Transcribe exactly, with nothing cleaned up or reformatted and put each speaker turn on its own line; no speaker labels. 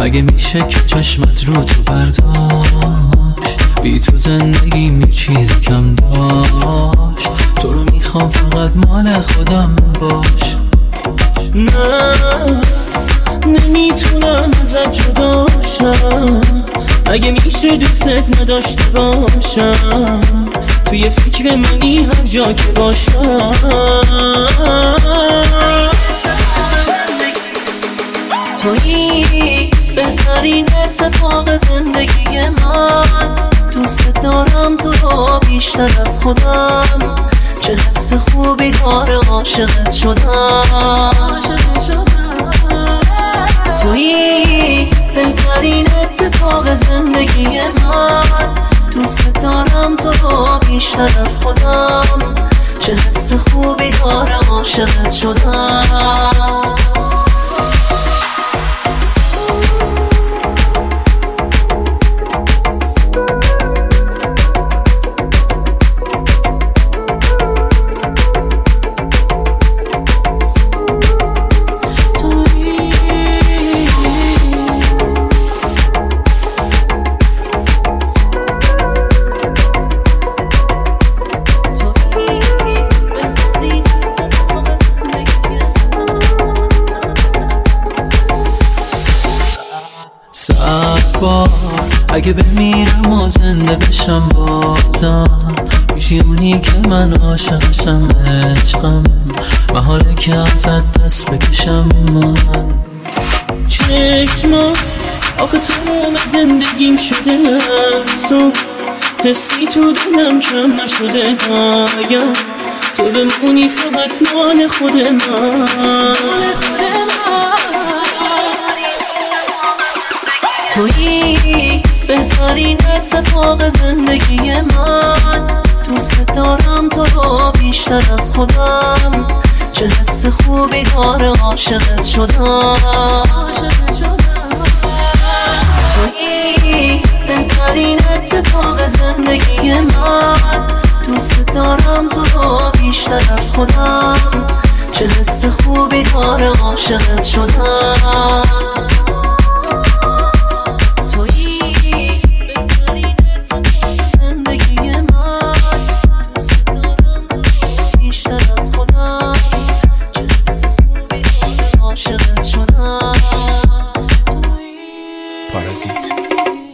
اگه میشه که چشمت رو تو برداشت، بی تو زندگی یه چیزی کم داشت. تو رو میخوام فقط مال خودم باش. نه نمیتونم ازت جدا شم، اگه میشه دوست نداشته باشم، توی فکر منی هر جا که باشم. تویی بهترین اتفاق زندگی من، دوست دارم تو رو بیشتر از خودم، چه حس خوبی داره عاشقت شدم. تویی بهترین اتفاق زندگی من، دوست دارم تو رو بیشتر از خودم، چه حس خوبی داره عاشقت شدم. صد بار اگه بمیرم و زنده بشم بازم، میشی اونی که من عاشقشم، عشقم محاله که ازت دست بکشم. من چشمات آخه تمام زندگیم شده از تو، حسی تو دلم کم نشده، باید تو بمونی فقط مال خود من. تویی بهترین اتفاق زندگی من، دوست دارم تو رو بیشتر از خودم، چه حس خوبی داره عاشقت شدم. تویی بهترین اتفاق زندگی من، دوست دارم تو رو بیشتر از خودم، چه حس خوبی داره عاشقت شدم.
پارازیت.